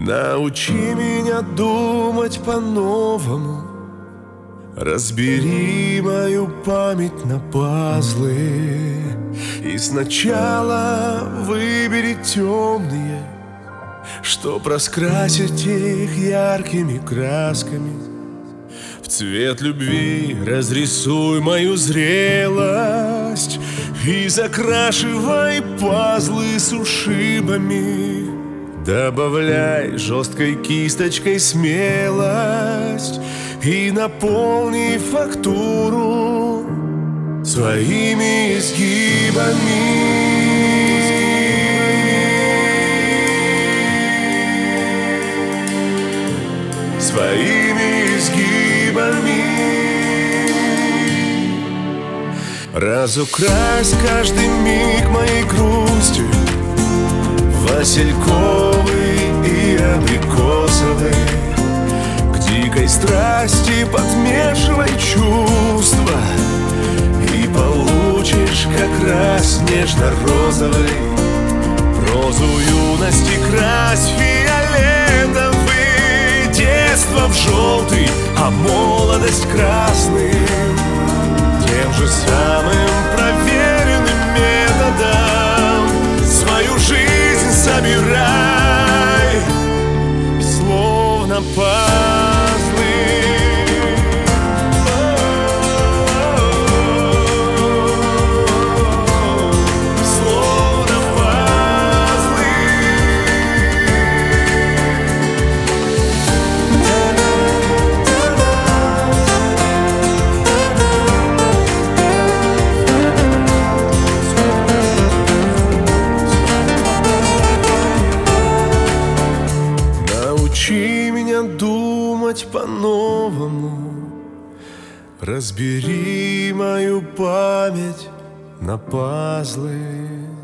Научи меня думать по-новому, разбери мою память на пазлы. И сначала выбери темные, чтоб раскрасить их яркими красками. В цвет любви разрисуй мою зрелость и закрашивай пазлы с ушибами. Добавляй жесткой кисточкой смелость и наполни фактуру своими изгибами. Своими изгибами. Разукрась каждый миг моей грусти, васильковый и абрикосовый. К дикой страсти подмешивай чувства, и получишь как раз нежно-розовый. Прозу юности крась фиолетовый, детство в желтый, а молодость красный. Тем же самым проверенным методом свою жизнь собирай, словно пазлы. Словно пазлы. Научи меня думать по-новому, разбери мою память на пазлы.